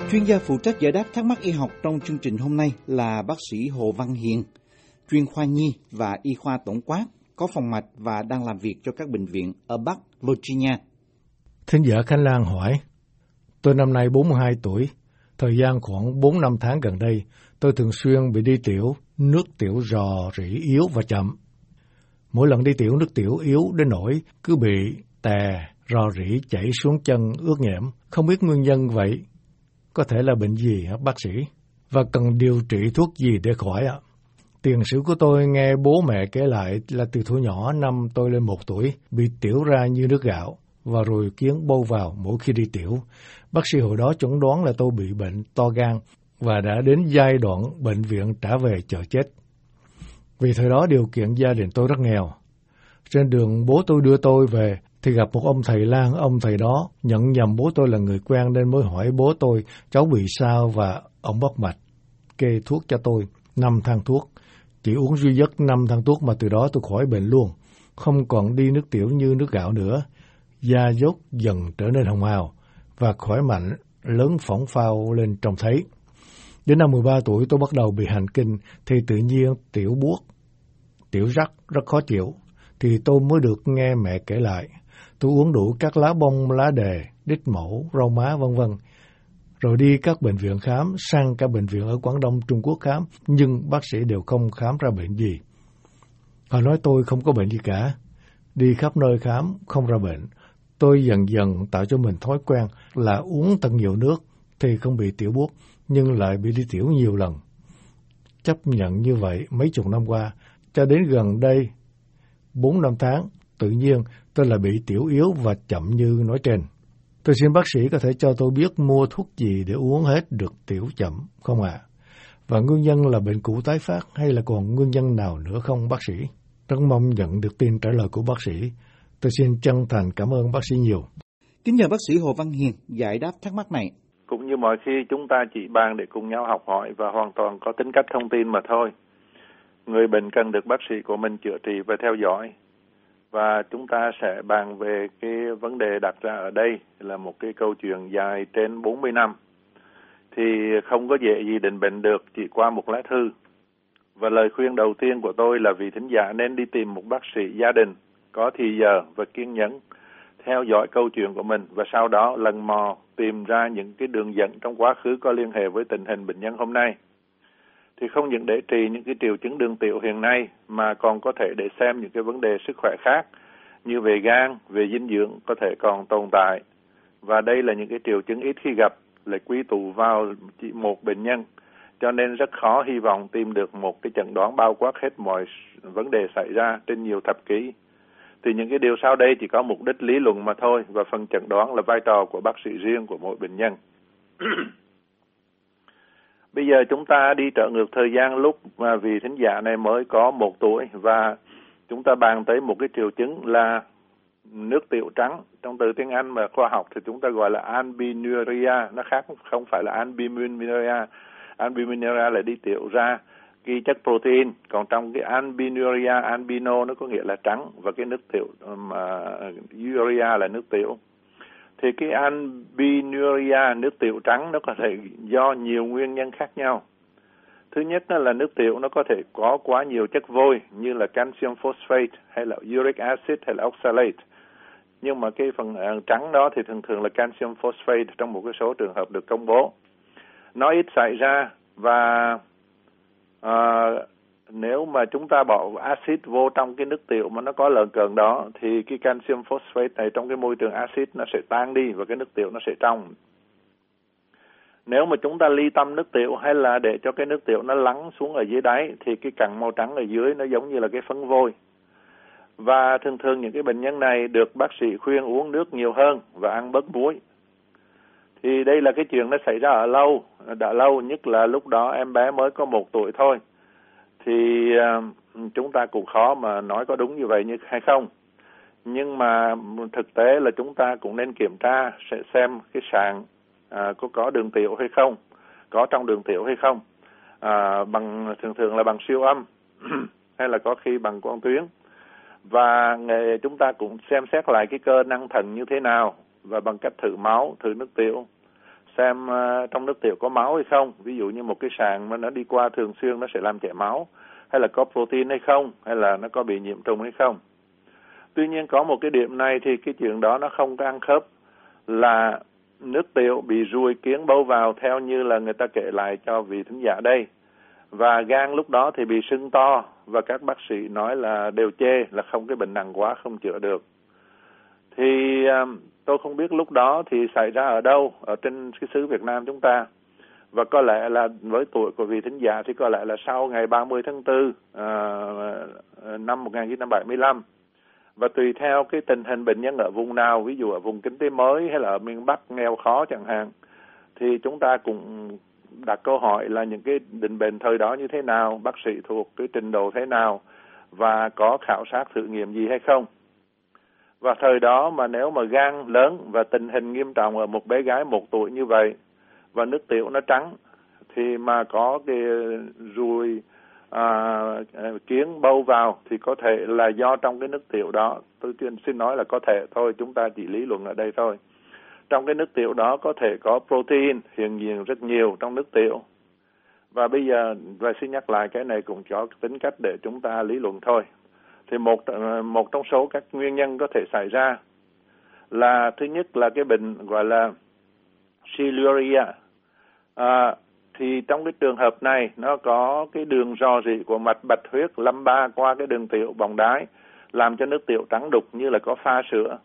Chuyên gia phụ trách giải đáp thắc mắc y học trong chương trình hôm nay là bác sĩ Hồ Văn Hiền, chuyên khoa nhi và y khoa tổng quát, có phòng mạch và đang làm việc cho các bệnh viện ở Bắc Virginia. Thính giả Khánh Lan hỏi, tôi năm nay 42 tuổi, thời gian khoảng 4-5 tháng gần đây, tôi thường xuyên bị đi tiểu, nước tiểu rò rỉ yếu và chậm. Mỗi lần đi tiểu, nước tiểu yếu đến nỗi cứ bị tè, rò rỉ chảy xuống chân ướt nhễm, không biết nguyên nhân vậy. Có thể là bệnh gì hả bác sĩ? Và cần điều trị thuốc gì để khỏi ạ? Tiền sử của tôi nghe bố mẹ kể lại là từ thuở nhỏ năm tôi lên 1 tuổi, bị tiểu ra như nước gạo, và rồi kiến bâu vào mỗi khi đi tiểu. Bác sĩ hồi đó chẩn đoán là tôi bị bệnh to gan, và đã đến giai đoạn bệnh viện trả về chờ chết. Vì thời đó điều kiện gia đình tôi rất nghèo. Trên đường bố tôi đưa tôi về, thì gặp một ông thầy lang, ông thầy đó nhận nhầm bố tôi là người quen nên mới hỏi bố tôi cháu bị sao, và ông bắt mạch, kê thuốc cho tôi, 5 thang thuốc. Chỉ uống duy nhất 5 thang thuốc mà từ đó tôi khỏi bệnh luôn, không còn đi nước tiểu như nước gạo nữa, da dốt dần trở nên hồng hào, và khỏe mạnh, lớn phỏng phao lên trông thấy. Đến năm 13 tuổi tôi bắt đầu bị hành kinh, thì tự nhiên tiểu buốt, tiểu rắc rất khó chịu, thì tôi mới được nghe mẹ kể lại. Tôi uống đủ các lá bông, lá đề, đít mẩu, rau má vân vân, rồi đi các bệnh viện khám, sang các bệnh viện ở Quảng Đông, Trung Quốc khám, nhưng bác sĩ đều không khám ra bệnh gì. Họ nói tôi không có bệnh gì cả. Đi khắp nơi khám, không ra bệnh. Tôi dần dần tạo cho mình thói quen là uống thật nhiều nước thì không bị tiểu buốt, nhưng lại bị đi tiểu nhiều lần. Chấp nhận như vậy mấy chục năm qua, cho đến gần đây, 4-5 tháng, tự nhiên tôi lại bị tiểu yếu và chậm như nói trên. Tôi xin bác sĩ có thể cho tôi biết mua thuốc gì để uống hết được tiểu chậm không ạ? Và nguyên nhân là bệnh cũ tái phát hay là còn nguyên nhân nào nữa không bác sĩ? Rất mong nhận được tin trả lời của bác sĩ. Tôi xin chân thành cảm ơn bác sĩ nhiều. Kính nhờ bác sĩ Hồ Văn Hiền giải đáp thắc mắc này. Cũng như mọi khi chúng ta chỉ bàn để cùng nhau học hỏi và hoàn toàn có tính cách thông tin mà thôi. Người bệnh cần được bác sĩ của mình chữa trị và theo dõi. Và chúng ta sẽ bàn về cái vấn đề đặt ra ở đây là một cái câu chuyện dài trên 40 năm. Thì không có dễ gì định bệnh được chỉ qua một lá thư. Và lời khuyên đầu tiên của tôi là vị thính giả nên đi tìm một bác sĩ gia đình có thì giờ và kiên nhẫn theo dõi câu chuyện của mình, và sau đó lần mò tìm ra những cái đường dẫn trong quá khứ có liên hệ với tình hình bệnh nhân hôm nay. Thì không những để trị những cái triệu chứng đường tiểu hiện nay mà còn có thể để xem những cái vấn đề sức khỏe khác như về gan, về dinh dưỡng có thể còn tồn tại. Và đây là những cái triệu chứng ít khi gặp, lại quy tụ vào chỉ một bệnh nhân, cho nên rất khó hy vọng tìm được một cái chẩn đoán bao quát hết mọi vấn đề xảy ra trên nhiều thập kỷ. Thì những cái điều sau đây chỉ có mục đích lý luận mà thôi, và phần chẩn đoán là vai trò của bác sĩ riêng của mỗi bệnh nhân. Bây giờ chúng ta đi trở ngược thời gian lúc mà vị thính giả này mới có 1 tuổi, và chúng ta bàn tới một cái triệu chứng là nước tiểu trắng. Trong từ tiếng Anh mà khoa học thì chúng ta gọi là albuminuria, nó khác, không phải là albuminuria. Albuminuria là đi tiểu ra cái chất protein, còn trong cái albinuria, albino nó có nghĩa là trắng, và cái nước tiểu mà urea là nước tiểu. Thì cái albinuria, nước tiểu trắng, nó có thể do nhiều nguyên nhân khác nhau. Thứ nhất là nước tiểu nó có thể có quá nhiều chất vôi như là calcium phosphate hay là uric acid hay là oxalate. Nhưng mà cái phần trắng đó thì thường là calcium phosphate trong một cái số trường hợp được công bố. Nó ít xảy ra, và nếu mà chúng ta bỏ axit vô trong cái nước tiểu mà nó có lợn cợn đó, thì cái calcium phosphate này trong cái môi trường axit nó sẽ tan đi và cái nước tiểu nó sẽ trong. Nếu mà chúng ta ly tâm nước tiểu hay là để cho cái nước tiểu nó lắng xuống ở dưới đáy, thì cái cặn màu trắng ở dưới nó giống như là cái phấn vôi. Và thường những cái bệnh nhân này được bác sĩ khuyên uống nước nhiều hơn và ăn bớt muối. Thì đây là cái chuyện nó xảy ra đã lâu, nhất là lúc đó em bé mới có 1 tuổi thôi. Thì chúng ta cũng khó mà nói có đúng như vậy hay không. Nhưng mà thực tế là chúng ta cũng nên kiểm tra, sẽ xem cái sàng có đường tiểu hay không, có trong đường tiểu hay không, thường là bằng siêu âm hay là có khi bằng quang tuyến. Và chúng ta cũng xem xét lại cái cơ năng thận như thế nào, và bằng cách thử máu, thử nước tiểu. xem trong nước tiểu có máu hay không. Ví dụ như một cái sàng mà nó đi qua thường xuyên nó sẽ làm chảy máu, hay là có protein hay không, hay là nó có bị nhiễm trùng hay không. Tuy nhiên có một cái điểm này thì cái chuyện đó nó không có ăn khớp, là nước tiểu bị ruồi kiến bâu vào theo như là người ta kể lại cho vị thính giả đây. Và gan lúc đó thì bị sưng to, và các bác sĩ nói là đều chê là không, cái bệnh nặng quá không chữa được. Thì tôi không biết lúc đó thì xảy ra ở đâu, ở trên cái xứ Việt Nam chúng ta. Và có lẽ là với tuổi của vị thính giả thì có lẽ là sau ngày 30 tháng 4 năm 1975. Và tùy theo cái tình hình bệnh nhân ở vùng nào, ví dụ ở vùng kinh tế mới hay là ở miền Bắc nghèo khó chẳng hạn, thì chúng ta cũng đặt câu hỏi là những cái định bệnh thời đó như thế nào, bác sĩ thuộc cái trình độ thế nào, và có khảo sát thử nghiệm gì hay không. Và thời đó mà nếu mà gan lớn và tình hình nghiêm trọng ở một bé gái 1 tuổi như vậy, và nước tiểu nó trắng, thì mà có cái ruồi kiến bâu vào thì có thể là do trong cái nước tiểu đó. Tôi xin nói là có thể thôi, chúng ta chỉ lý luận ở đây thôi. Trong cái nước tiểu đó có thể có protein hiện diện rất nhiều trong nước tiểu. Và bây giờ, và xin nhắc lại, cái này cũng có tính cách để chúng ta lý luận thôi. Thì một trong số các nguyên nhân có thể xảy ra là, thứ nhất là cái bệnh gọi là siluria. Thì trong cái trường hợp này nó có cái đường rò rỉ của mạch bạch huyết lambda qua cái đường tiểu bồng đái, làm cho nước tiểu trắng đục như là có pha sữa.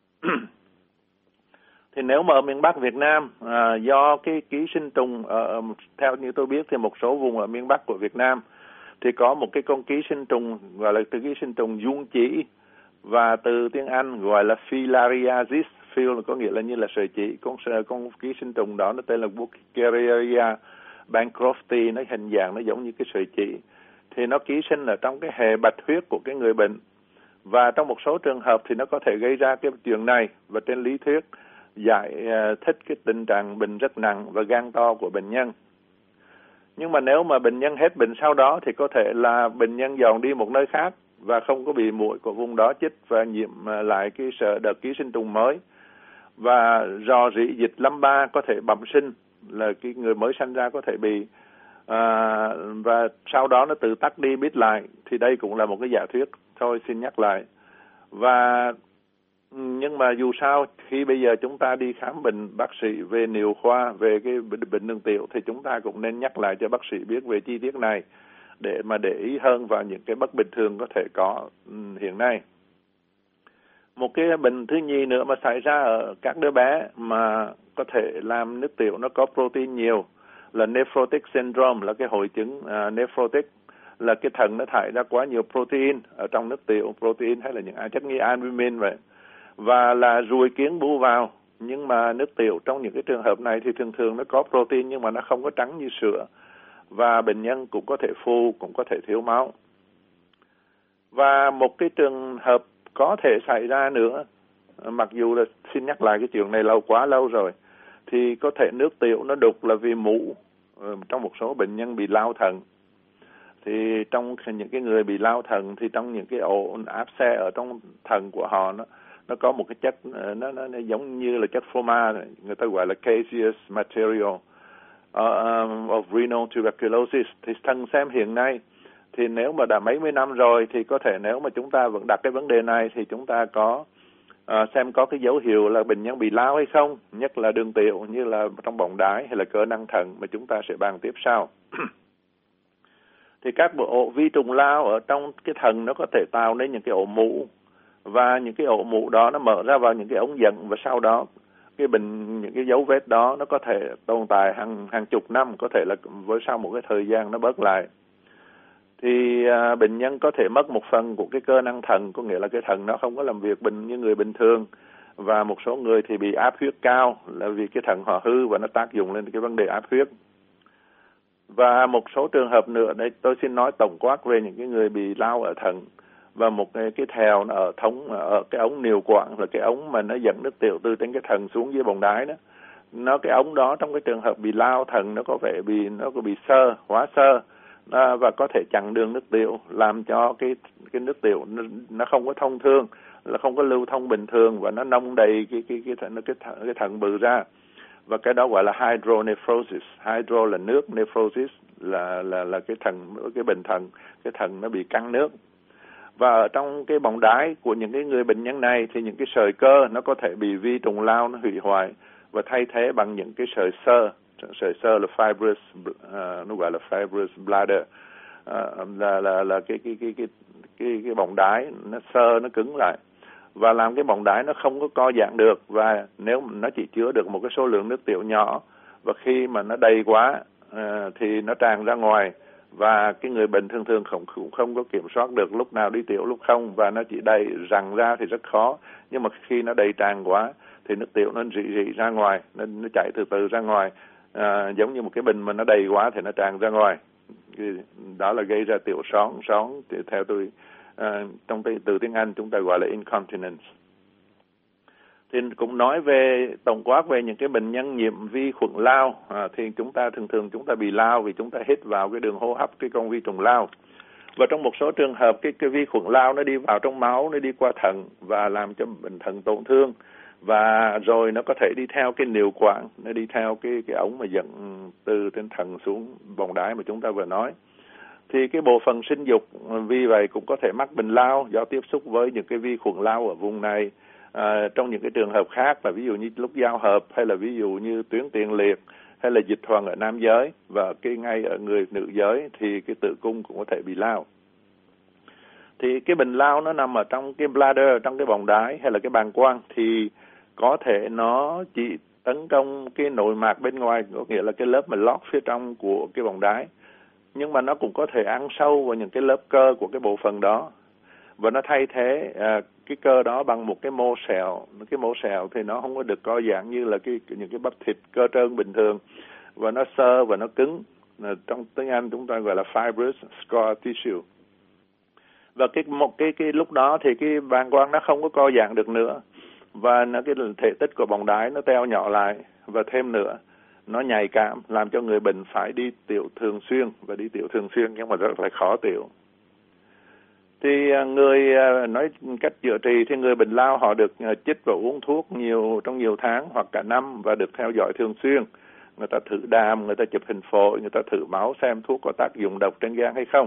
Thì nếu mà ở miền Bắc Việt Nam, do cái ký sinh trùng, theo như tôi biết thì một số vùng ở miền Bắc của Việt Nam thì có một cái con ký sinh trùng gọi là từ ký sinh trùng dung chỉ, và từ tiếng Anh gọi là filariasis. Fil có nghĩa là như là sợi chỉ. Con ký sinh trùng đó nó tên là Buccaria bancrofti, nó hình dạng nó giống như cái sợi chỉ. Thì nó ký sinh ở trong cái hệ bạch huyết của cái người bệnh, và trong một số trường hợp thì nó có thể gây ra cái chuyện này, và trên lý thuyết giải thích cái tình trạng bệnh rất nặng và gan to của bệnh nhân. Nhưng mà nếu mà bệnh nhân hết bệnh sau đó thì có thể là bệnh nhân dọn đi một nơi khác và không có bị muỗi của vùng đó chích và nhiễm lại cái đợt ký sinh trùng mới. Và rò rỉ dịch lambda có thể bẩm sinh, là cái người mới sanh ra có thể bị, và sau đó nó tự tắt đi biết lại. Thì đây cũng là một cái giả thuyết thôi, xin nhắc lại. Và nhưng mà dù sao, khi bây giờ chúng ta đi khám bệnh, bác sĩ về niệu khoa, về cái bệnh đường tiểu, thì chúng ta cũng nên nhắc lại cho bác sĩ biết về chi tiết này, để mà để ý hơn vào những cái bất bình thường có thể có hiện nay. Một cái bệnh thứ nhì nữa mà xảy ra ở các đứa bé mà có thể làm nước tiểu nó có protein nhiều là nephrotic syndrome, là cái hội chứng nephrotic, là cái thận nó thải ra quá nhiều protein ở trong nước tiểu, protein hay là những chất như albumin vậy, và là ruồi kiến bu vào. Nhưng mà nước tiểu trong những cái trường hợp này thì thường thường nó có protein nhưng mà nó không có trắng như sữa, và bệnh nhân cũng có thể phù, cũng có thể thiếu máu. Và một cái trường hợp có thể xảy ra nữa, mặc dù là xin nhắc lại cái chuyện này quá lâu rồi, thì có thể nước tiểu nó đục là vì mủ trong một số bệnh nhân bị lao thận. Thì trong những cái người bị lao thận thì trong những cái ổ áp xe ở trong thận của họ nó có một cái chất nó giống như là chất phô ma, người ta gọi là caseous material of renal tuberculosis. Thì thân xem hiện nay thì nếu mà đã mấy mươi năm rồi thì có thể nếu mà chúng ta vẫn đặt cái vấn đề này thì chúng ta có xem có cái dấu hiệu là bệnh nhân bị lao hay không, nhất là đường tiểu như là trong bọng đái hay là cơ năng thận, mà chúng ta sẽ bàn tiếp sau. Thì các bộ ổ vi trùng lao ở trong cái thận nó có thể tạo nên những cái ổ mũ, và những cái ổ mũ đó nó mở ra vào những cái ống dẫn, và sau đó cái những cái dấu vết đó nó có thể tồn tại hàng chục năm, có thể là với sau một cái thời gian nó bớt lại. Thì bệnh nhân có thể mất một phần của cái cơ năng thận, có nghĩa là cái thận nó không có làm việc như người bình thường, và một số người thì bị áp huyết cao là vì cái thận họ hư và nó tác dụng lên cái vấn đề áp huyết. Và một số trường hợp nữa, đây tôi xin nói tổng quát về những cái người bị lao ở thận, và một cái thèo nó ở cái ống niệu quản, là cái ống mà nó dẫn nước tiểu từ trên cái thận xuống dưới bồng đái đó. Cái ống đó trong cái trường hợp bị lao thận nó có bị hóa xơ, và có thể chặn đường nước tiểu, làm cho cái nước tiểu nó không có thông thương, là không có lưu thông bình thường, và nó nông đầy cái thận bự ra. và cái đó gọi là hydronephrosis. Hydro là nước, nephrosis là cái bệnh thận, cái thận nó bị căng nước. Và ở trong cái bọng đái của những cái người bệnh nhân này thì những cái sợi cơ nó có thể bị vi trùng lao nó hủy hoại và thay thế bằng những cái sợi xơ. Sợi xơ là fibrous, nó gọi là fibrous bladder, là cái bọng đái nó xơ, nó cứng lại và làm cái bọng đái nó không có co giãn được, và nếu nó chỉ chứa được một cái số lượng nước tiểu nhỏ, và khi mà nó đầy quá thì nó tràn ra ngoài, và cái người bệnh thường cũng không có kiểm soát được lúc nào đi tiểu lúc không, và nó chỉ đầy rằn ra thì rất khó. Nhưng mà khi nó đầy tràn quá thì nước tiểu nó rỉ ra ngoài, nó chảy từ từ ra ngoài, giống như một cái bình mà nó đầy quá thì nó tràn ra ngoài. Đó là gây ra tiểu són thì theo tôi trong từ tiếng Anh chúng ta gọi là incontinence. Thì cũng nói về tổng quát về những cái bệnh nhân nhiễm vi khuẩn lao, thì chúng ta thường chúng ta bị lao vì chúng ta hít vào cái đường hô hấp cái con vi trùng lao, và trong một số trường hợp cái vi khuẩn lao nó đi vào trong máu, nó đi qua thận và làm cho bệnh thận tổn thương, và rồi nó có thể đi theo cái niệu quản, nó đi theo cái ống mà dẫn từ trên thận xuống bọng đái mà chúng ta vừa nói. Thì cái bộ phận sinh dục vì vậy cũng có thể mắc bệnh lao do tiếp xúc với những cái vi khuẩn lao ở vùng này. Trong những cái trường hợp khác là ví dụ như lúc giao hợp, hay là ví dụ như tuyến tiền liệt, hay là dịch thuần ở nam giới, và cái ngay ở người nữ giới thì cái tử cung cũng có thể bị lao. Thì cái bệnh lao nó nằm ở trong cái bladder, trong cái bọng đái hay là cái bàng quang, thì có thể nó chỉ tấn công cái nội mạc bên ngoài, có nghĩa là cái lớp mà lót phía trong của cái bọng đái, nhưng mà nó cũng có thể ăn sâu vào những cái lớp cơ của cái bộ phận đó, và nó thay thế cái cơ đó bằng một cái mô sẹo. Cái mô sẹo thì nó không có được co giãn như là những cái bắp thịt cơ trơn bình thường, và nó xơ và nó cứng. Trong tiếng Anh chúng ta gọi là fibrous scar tissue. Và cái lúc đó thì cái bàng quang nó không có co giãn được nữa, và cái thể tích của bọng đái nó teo nhỏ lại, và thêm nữa nó nhạy cảm, làm cho người bệnh phải đi tiểu thường xuyên, và đi tiểu thường xuyên nhưng mà rất là khó tiểu. Thì người nói cách chữa trị thì người bệnh lao họ được chích và uống thuốc trong nhiều tháng hoặc cả năm, và được theo dõi thường xuyên. Người ta thử đàm, người ta chụp hình phổi, người ta thử máu xem thuốc có tác dụng độc trên gan hay không.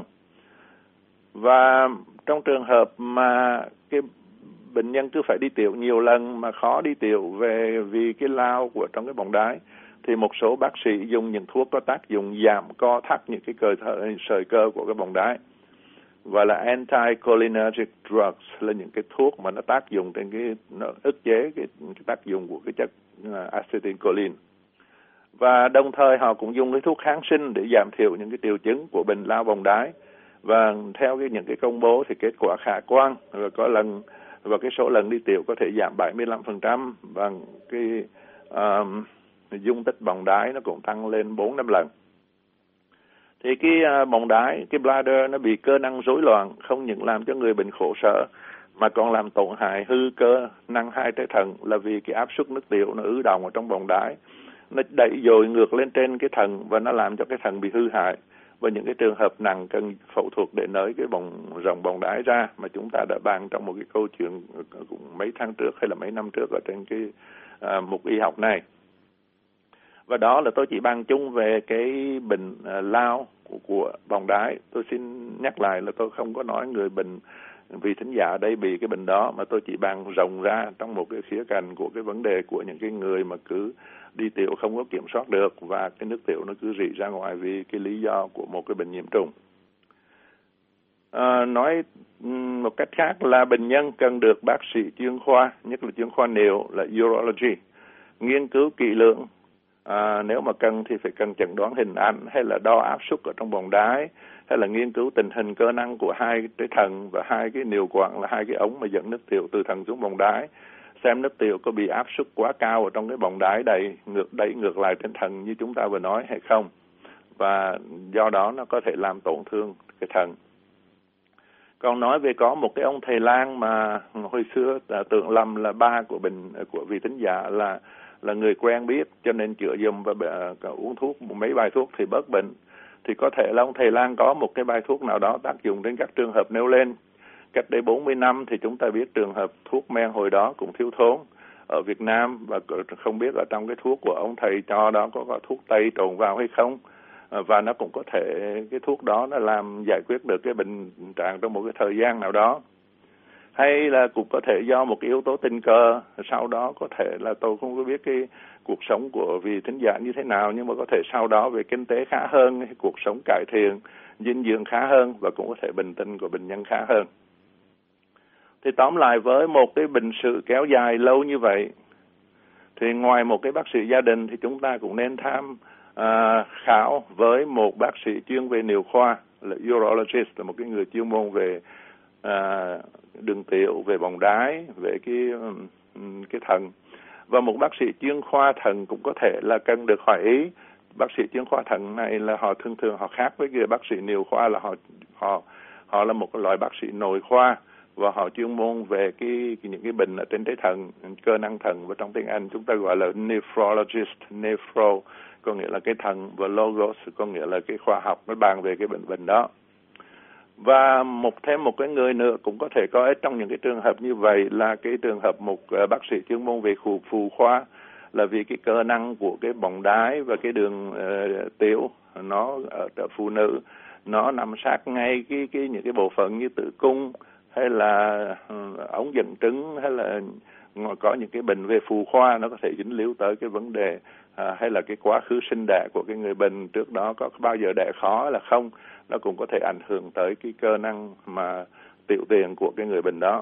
Và trong trường hợp mà cái bệnh nhân cứ phải đi tiểu nhiều lần mà khó đi tiểu vì cái lao của trong cái bọng đái, thì một số bác sĩ dùng những thuốc có tác dụng giảm co thắt những cái sợi cơ của cái bọng đái, gọi là anticholinergic drugs, là những cái thuốc mà nó tác dụng trên nó ức chế cái tác dụng của cái chất acetylcholine. Và đồng thời họ cũng dùng cái thuốc kháng sinh để giảm thiểu những cái triệu chứng của bệnh lao bọng đái. Và theo những cái công bố thì kết quả khả quan, và cái số lần đi tiểu có thể giảm 75%, và cái dung tích bọng đái nó cũng tăng lên 4-5 lần. Thì cái bọng đái, cái bladder nó bị cơ năng rối loạn, không những làm cho người bệnh khổ sở mà còn làm tổn hại hư cơ năng hai trái thận, là vì cái áp suất nước tiểu nó ứ đọng ở trong bọng đái, nó đẩy dội ngược lên trên cái thận, và nó làm cho cái thận bị hư hại. Và những cái trường hợp nặng cần phẫu thuật để nới cái rộng bọng đái ra, mà chúng ta đã bàn trong một cái câu chuyện cũng mấy tháng trước hay là mấy năm trước ở trên cái mục y học này. Và đó là tôi chỉ bàn chung về cái bệnh lao của bọng đái. Tôi xin nhắc lại là tôi không có nói người bệnh vì thính giả ở đây bị cái bệnh đó, mà tôi chỉ bàn rộng ra trong một cái khía cạnh của cái vấn đề của những cái người mà cứ đi tiểu không có kiểm soát được, và cái nước tiểu nó cứ rỉ ra ngoài vì cái lý do của một cái bệnh nhiễm trùng. Nói một cách khác là bệnh nhân cần được bác sĩ chuyên khoa, nhất là chuyên khoa niệu là urology, nghiên cứu kỹ lưỡng. Nếu mà cần thì phải cần chẩn đoán hình ảnh, hay là đo áp suất ở trong bọng đái, hay là nghiên cứu tình hình cơ năng của hai cái thận và hai cái niệu quản, là hai cái ống mà dẫn nước tiểu từ thận xuống bọng đái, xem nước tiểu có bị áp suất quá cao ở trong cái bọng đái đẩy ngược lại trên thận như chúng ta vừa nói hay không, và do đó nó có thể làm tổn thương cái thận. Còn nói về có một cái ông thầy lang mà hồi xưa tưởng lầm là ba của vị thính giả là người quen biết, cho nên chữa giùm và uống thuốc mấy bài thuốc thì bớt bệnh. Thì có thể là ông thầy lang có một cái bài thuốc nào đó tác dụng đến các trường hợp nêu lên. Cách đây 40 năm thì chúng ta biết trường hợp thuốc men hồi đó cũng thiếu thốn, ở Việt Nam, và không biết ở trong cái thuốc của ông thầy cho đó có thuốc Tây trộn vào hay không, và nó cũng có thể cái thuốc đó nó làm giải quyết được cái bệnh trạng trong một cái thời gian nào đó, hay là cũng có thể do một cái yếu tố tình cờ. Sau đó có thể là tôi không có biết cái cuộc sống của vị thính giả như thế nào, nhưng mà có thể sau đó về kinh tế khá hơn, cuộc sống cải thiện, dinh dưỡng khá hơn, và cũng có thể bệnh tình của bệnh nhân khá hơn. Thì tóm lại, với một cái bệnh sự kéo dài lâu như vậy, thì ngoài một cái bác sĩ gia đình thì chúng ta cũng nên tham khảo với một bác sĩ chuyên về niệu khoa, là urologist, là một cái người chuyên môn về đường tiểu, về bồng đái, về cái thận. Và một bác sĩ chuyên khoa thận cũng có thể là cần được hỏi ý. Bác sĩ chuyên khoa thận này là họ thường họ khác với người bác sĩ niệu khoa, là họ là một cái loại bác sĩ nội khoa, và họ chuyên môn về những cái bệnh ở trên trái thận, cơ năng thận, và trong tiếng Anh chúng ta gọi là nephrologist. Nephro có nghĩa là cái thận, và logos có nghĩa là cái khoa học nó bàn về cái bệnh đó. Và thêm một cái người nữa cũng có thể có ích trong những cái trường hợp như vậy, là cái trường hợp một bác sĩ chuyên môn về phụ khoa, là vì cái cơ năng của cái bọng đái và cái đường tiểu nó ở phụ nữ nó nằm sát ngay những cái bộ phận như tử cung, hay là ống dẫn trứng, hay là có những cái bệnh về phụ khoa, nó có thể dính líu tới cái vấn đề hay là cái quá khứ sinh đẻ của cái người bệnh trước đó có bao giờ đẻ khó là không, nó cũng có thể ảnh hưởng tới cái cơ năng mà tiểu tiền của cái người bệnh đó.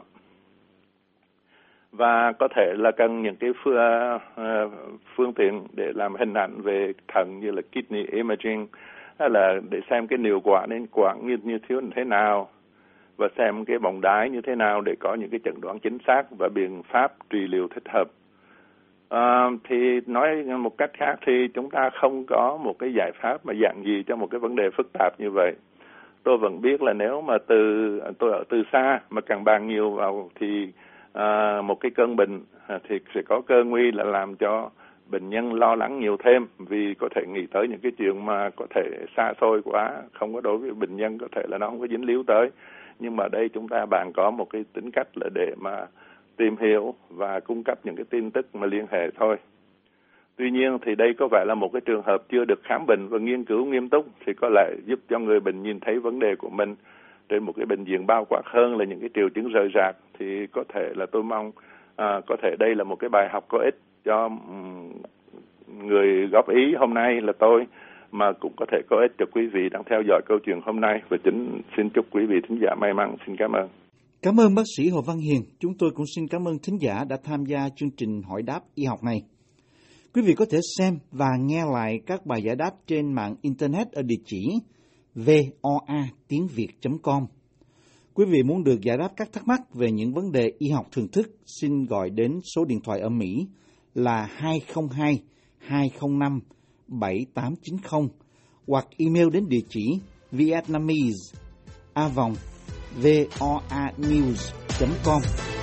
Và có thể là cần những cái phương tiện để làm hình ảnh về thận như là kidney imaging, hay là để xem cái niệu quản nên quản như thế nào, và xem cái bọng đái như thế nào để có những cái chẩn đoán chính xác và biện pháp trị liệu thích hợp. Thì nói một cách khác thì chúng ta không có một cái giải pháp mà dạng gì cho một cái vấn đề phức tạp như vậy. Tôi vẫn biết là nếu mà tôi ở từ xa mà càng bàn nhiều vào thì một cái cơn bệnh thì sẽ có cơ nguy là làm cho bệnh nhân lo lắng nhiều thêm, vì có thể nghĩ tới những cái chuyện mà có thể xa xôi quá, không có đối với bệnh nhân, có thể là nó không có dính líu tới. Nhưng mà đây chúng ta bạn có một cái tính cách là để mà tìm hiểu và cung cấp những cái tin tức mà liên hệ thôi. Tuy nhiên thì đây có vẻ là một cái trường hợp chưa được khám bệnh và nghiên cứu nghiêm túc, thì có lẽ giúp cho người bệnh nhìn thấy vấn đề của mình trên một cái bệnh viện bao quát hơn là những cái triệu chứng rời rạc. Thì có thể là tôi mong có thể đây là một cái bài học có ích cho người góp ý hôm nay là tôi, mà cũng có thể có ích cho quý vị đang theo dõi câu chuyện hôm nay. Và xin chúc quý vị thính giả may mắn. Xin cảm ơn. Cảm ơn bác sĩ Hồ Văn Hiền. Chúng tôi cũng xin cảm ơn thính giả đã tham gia chương trình hỏi đáp y học này. Quý vị có thể xem và nghe lại các bài giải đáp trên mạng Internet ở địa chỉ voatiengviet.com. Quý vị muốn được giải đáp các thắc mắc về những vấn đề y học thường thức, xin gọi đến số điện thoại ở Mỹ là 202-205-7890 hoặc email đến địa chỉ vietnamese@voanews.com.